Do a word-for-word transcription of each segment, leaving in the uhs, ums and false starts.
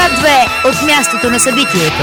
К две от мястото на събитието.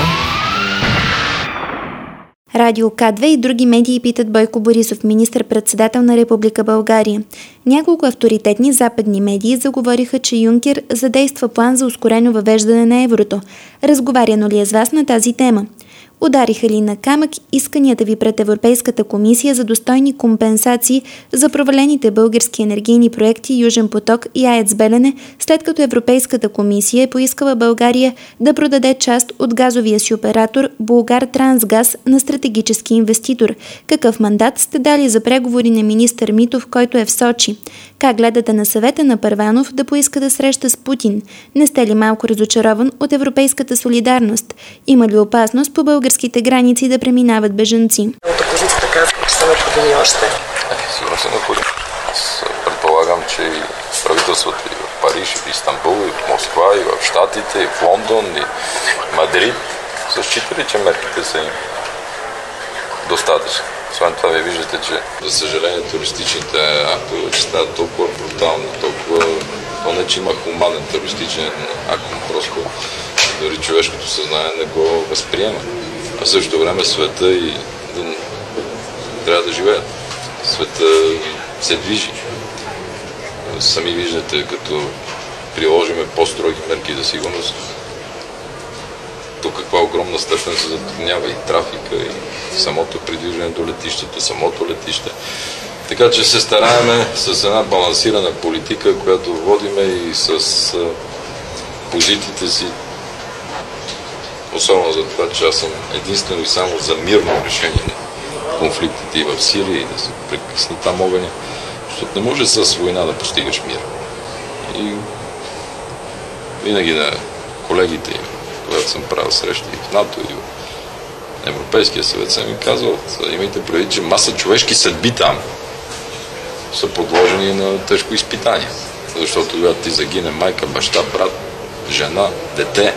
Радио К две и други медии питат Бойко Борисов, министър-председател на Република България. Няколко авторитетни западни медии заговориха, че Юнкер задейства план за ускорено въвеждане на еврото. Разговаряно ли е с вас на тази тема? Удариха ли на камък исканията ви пред Европейската комисия за достойни компенсации за провалените български енергийни проекти Южен поток и АЕЦ Белене, след като Европейската комисия е поискала България да продаде част от газовия си оператор Булгартрансгаз на стратегически инвеститор? Какъв мандат сте дали за преговори на министър Митов, който е в Сочи? Как гледате на съвета на Първанов да поиска да среща с Путин? Не сте ли малко разочарован от европейската солидарност? Има ли опасност по българските граници да преминават бежанци? От опозицията казва, че са необходими още. Е, сигурно са необходими. Аз предполагам, че и правителството и в Париж, и в Истанбул, и в Москва, и в Щатите, и в Лондон, и в Мадрид са считали, че мерките са им достатъчни. Освен това, ви виждате, че за съжаление туристичните актове че стават толкова брутални, толкова... То не, че има хуманен туристичен акт, просто дори човешкото съзнание не го възприема. А в същото време света и да, трябва да живеят. Света се движи. Сами виждате, като приложиме по-строги мерки за сигурност, до каква огромна степен се затруднява и трафика, и самото придвижване до летищата, самото летище. Така че се стараеме с една балансирана политика, която водиме и с позициите си, особено за това, че аз съм единствено и само за мирно решение на конфликтите и в Сирия, и да се прекъсне там огъня, защото не може с война да постигаш мир. И винаги на колегите, когато съм правил срещи и в НАТО, и в Европейския съвет, съм им казал, имайте предвид, че маса човешки съдби там са подложени на тежко изпитание. Защото когато ти загине майка, баща, брат, жена, дете,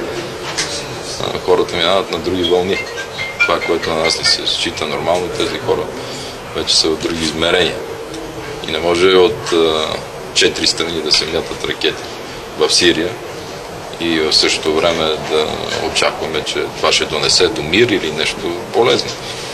хората минават на други вълни. Това, което на нас не се счита нормално, тези хора вече са от други измерения. И не може от четири страни да се мятат ракети в Сирия и в същото време да очакваме, че това ще донесе до мир или нещо полезно.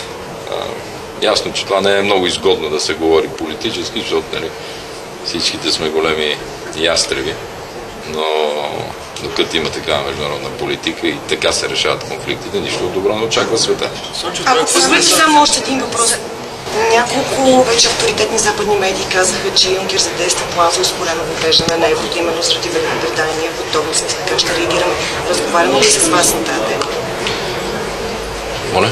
Ясно, че това не е много изгодно да се говори политически, защото нали, всичките сме големи ястреби, но докато има такава международна политика и така се решават конфликтите, нищо добро не очаква света. Ако позволите само още един въпрос. Няколко вече авторитетни западни медии казаха, че Юнкер задейства план за ускорено въвеждане на еврото, именно заради Великобритания. Готово сме, как ще реагираме. Разговаряме ли с вас на тази тема? Моля?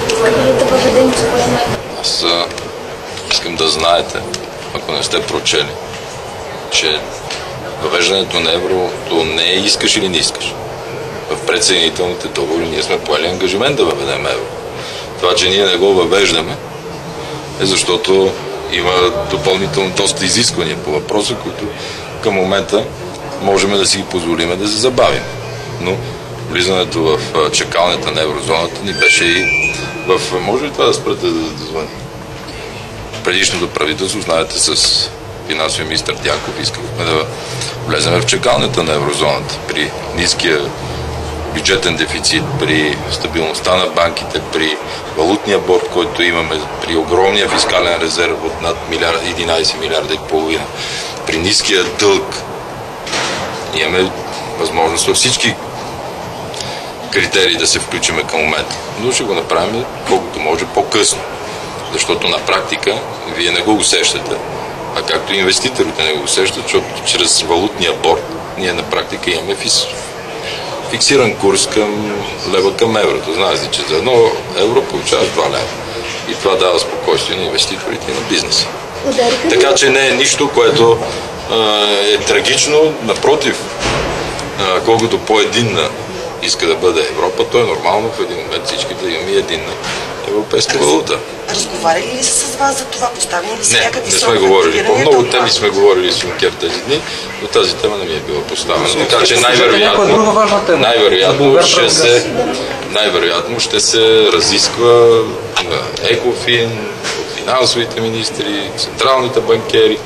Аз а, искам да знаете, ако не сте прочели, че въвеждането на еврото не е искаш или не искаш. В предсъединителните договори ние сме поели ангажимент да въведем евро. Това, че ние не го въвеждаме, е защото има допълнително доста изисквания по въпроса, които към момента можем да си ги позволим да се забавим. Но влизането в чакалнята на еврозоната ни беше и в... Може ли това да спрете да, да звъни? Предишното правителство, знаете, с финансовия министър Дянков искахме да влезем в чакалнята на еврозоната при ниския бюджетен дефицит, при стабилността на банките, при валутния борд, който имаме, при огромния фискален резерв от над единайсет милиарда и половина, при ниския дълг. Имаме възможност във всички критерии да се включиме към момента. Но ще го направим колкото може по-късно. Защото на практика вие не го усещате, а както инвеститорите не го усещат, защото чрез валутния борд ние на практика имаме фис... фиксиран курс към лева към еврото. Знаете, че за едно евро получаваш два лева. И това дава спокойствие на инвеститорите и на бизнеса. Така че не е нищо, което а, е трагично. Напротив, а, колкото по-единна иска да бъде Европа, то е нормално в един момент всички да имаме единна европейска валута. Разговаряли ли са с вас за това? Поставени ли са някакви срокове? Не, не сме говорили. По много теми сме говорили с Юнкер тези дни, но тази тема не ми е била поставена. Така че най-вероятно, най-вероятно ще се, най-вероятно ще се разисква на Екофин, финансовите министри, централните банкери,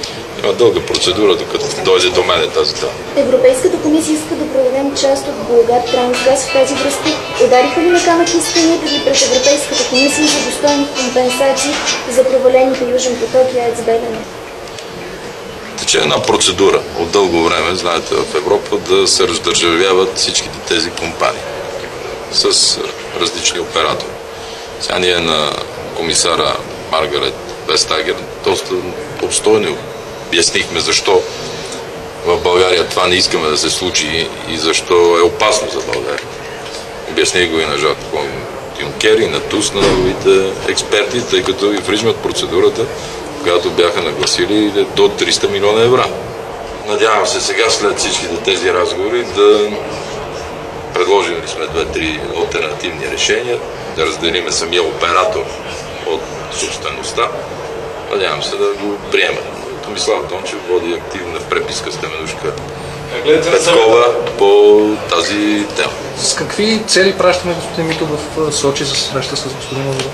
Има дълга процедура, докато дойде до мене тази тема. Европейската комисия иска да проведем част от Булгартрансгаз в тази връзка. Удариха ли на камък исканията ви пред Европейската комисия за достойни компенсации за провалените Южен поток и АЕЦ Белене? Тече една процедура от дълго време, знаете, в Европа да се раздържавяват всичките тези компании с различни оператори. Сега ние на комисара Маргарет Вестагер доста обстойно обяснихме защо в България това не искаме да се случи и защо е опасно за България. Обясних го и на Жак Юнкер и на Туск, на неговите експерти, тъй като и от процедурата, която бяха нагласили до триста милиона евро. Надявам се сега, след всичките тези разговори, да предложили сме две-три алтернативни решения, да разделиме самия оператор от собствеността. Надявам се да го приемат. Томислав Дончев води активна преписка с Теменушка Петкова по тази тема. С какви цели пращаме господин Митов в Сочи за среща с господин Лавров?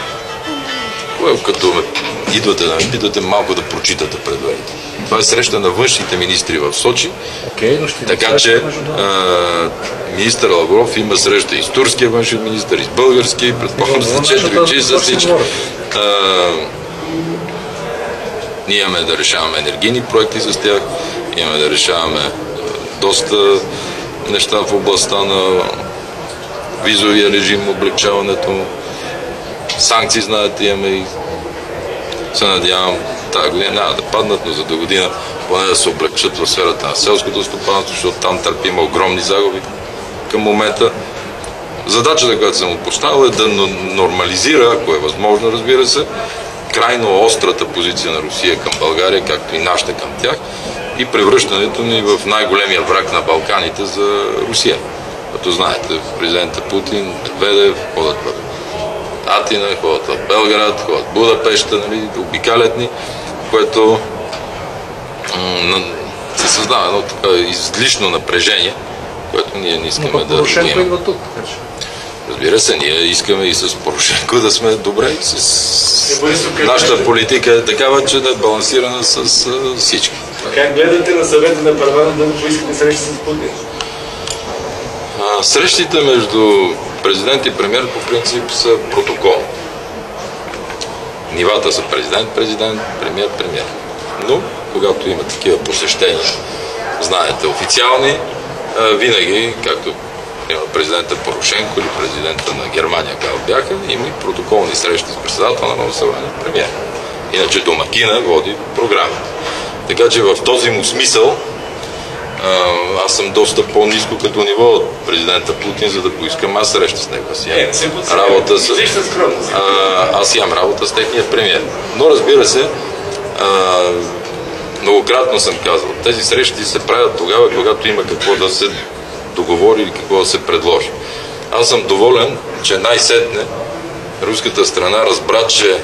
Като ме идвате да ме питате, малко да прочитате предварително. Това е среща на външните министри в Сочи. Okay, но ще така че а, министър Лавров има среща и с турския външен министър, и с български, предполагам за четири очи, с всички. Ние имаме да решаваме енергийни проекти с тях, имаме да решаваме доста неща в областта на визовия режим, облегчаването му. Санкции, знаете, имаме и се надявам тази година няма да паднат, но за до година поне да се облегчат в сферата на селското стопанство, защото там търпим огромни загуби към момента. Задачата, която съм му поставил, е да нормализира, ако е възможно, разбира се, крайно острата позиция на Русия към България, както и нашата към тях, и превръщането ни в най-големия враг на Балканите за Русия. Като знаете, президента Путин, Медведев ходят в Атина, ходят в Белград, ходят в Будапеща, нали, обикалят ни, което се създава едно така излишно напрежение, което ние не искаме да Порошенко идва тук. Разбира се, ние искаме и с Порошенко да сме добре. С... Нашата политика е такава, че да е балансирана с всички. Как гледате на съвета на Първанов да поискате среща с Путин? А, срещите между президент и премиер по принцип са протокол. Нивата са президент, президент, премиер, премиер. Но, когато има такива посещения, знаете, официални, винаги, както президента Порошенко или президента на Германия, когато бяха, има и протоколни срещи с председател на Народно събрание, премиер. Иначе домакина води програма. Така че в този му смисъл аз съм доста по-ниско като ниво от президента Путин, за да поискам аз среща с него. Аз имам работа с... А, аз имам работа с техния премиер. Но разбира се, а, многократно съм казал, тези срещи се правят тогава, когато има какво да се договори или какво да се предложи. Аз съм доволен, че най-сетне руската страна разбра, че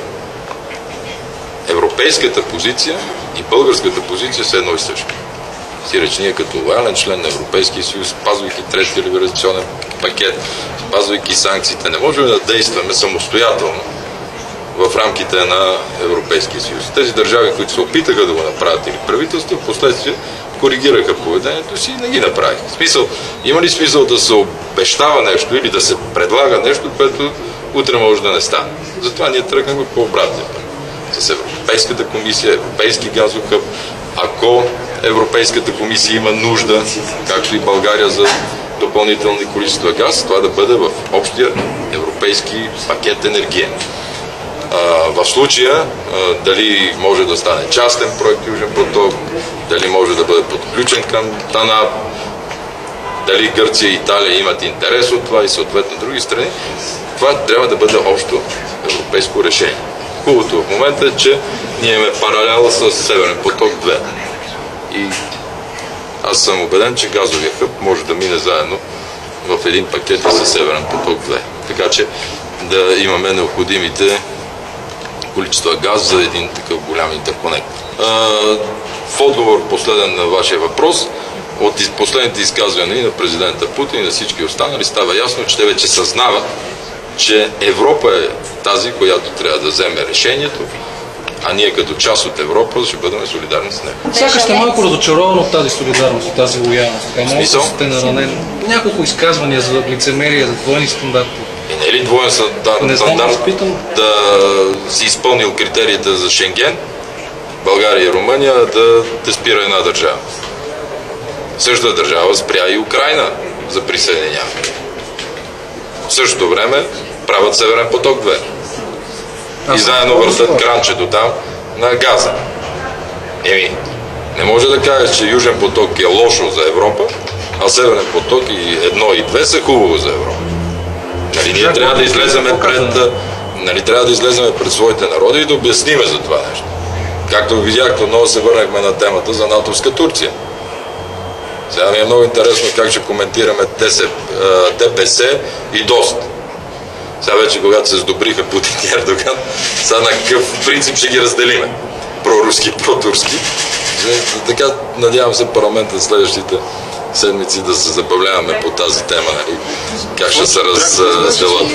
европейската позиция и българската позиция са едно и също. Сиреч ние като лоялен член на Европейския съюз, спазвайки третия либерационен пакет, спазвайки санкциите, не можем да действаме самостоятелно в рамките на Европейския съюз. Тези държави, които се опитаха да го направят или правителство, в последствие коригираха поведението си и не ги направиха. В смисъл, има ли смисъл да се обещава нещо или да се предлага нещо, което утре може да не стане? Затова ние тръгнем по обратния път. С Европейската комисия, Европейски газов хъб, ако Европейската комисия има нужда, както и България, за допълнителни количества газ, това да бъде в общия европейски пакет енергиен. В случая, дали може да стане частен проект Южен поток, дали може да бъде подключен към ТАНАП, дали Гърция и Италия имат интерес от това и съответно други страни, това трябва да бъде общо европейско решение. Хубавото в момента е, че ние имаме паралел с Северен поток две. И аз съм убеден, че газовия хъб може да мине заедно в един пакет с Северен поток две. Така че да имаме необходимите количества газ за един такъв голям интерконект. В отговор последен на вашия въпрос, от последните изказвания и на президента Путин и на всички останали става ясно, че те вече съзнават, че Европа е тази, която трябва да вземе решението, а ние като част от Европа ще бъдем солидарни с него. Сякаш сте малко разочарован от тази солидарност, от тази лоялност. Така, смисъл? Сте наранен. Няколко изказвания за лицемерие, за двойни стандарти. И не е ли двоен стандарт, стандарт да си изпълнил критериите за Шенген, България и Румъния, да те спира една държава? Същата държава спря и Украйна за присъединяване. В същото време правят Северен поток две. И заедно въртат кранчето там на газа. Еми, не може да кажеш, че Южен поток е лошо за Европа, а Северен поток и едно и две са хубаво за Европа. Нали, ние трябва да излеземе пред, нали, трябва да излеземе пред своите народи и да обясниме за това нещо. Както видяхте, много се върнахме на темата за натовска Турция. Сега ми е много интересно как ще коментираме ДПС и ДОСТ. Сега вече, когато се сдобриха Путин и Ердоган, сега на какъв принцип ще ги разделиме? Проруски, протурски. Така, надявам се парламентът следващите седмици да се забавляваме по тази тема, нали? Как ще се разделят.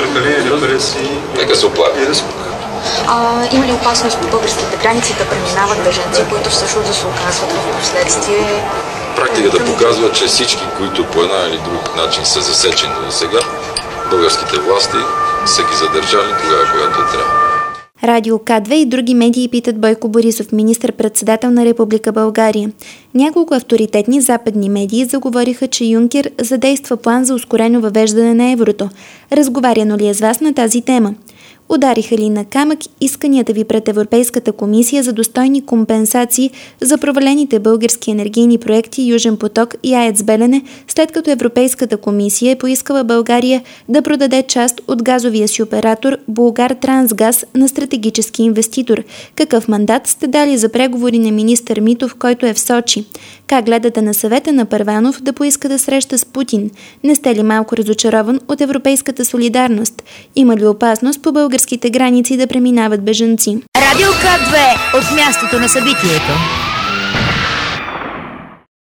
Нека се оплака. А, има ли опасност по българските граници да преминават бежанци, които всъщност да се оказват в последствие? Практиката показва, че всички, които по една или друг начин са засечени до сега, българските власти са ги задържали тогава, когато е трябва. Радио К две и други медии питат Бойко Борисов, министър-председател на Република България. Няколко авторитетни западни медии заговориха, че Юнкер задейства план за ускорено въвеждане на еврото. Разговаряно ли е с вас на тази тема? Удариха ли на камък исканията ви пред Европейската комисия за достойни компенсации за провалените български енергийни проекти Южен поток и АЕЦ Белене, след като Европейската комисия е поискала България да продаде част от газовия си оператор Булгартрансгаз на стратегически инвеститор? Какъв мандат сте дали за преговори на министър Митов, който е в Сочи? Как гледате на съвета на Първанов да поиска да среща с Путин? Не сте ли малко разочарован от европейската солидарност? Има ли опасност по българските граници да преминават бежанци? Радио К две от мястото на събитието.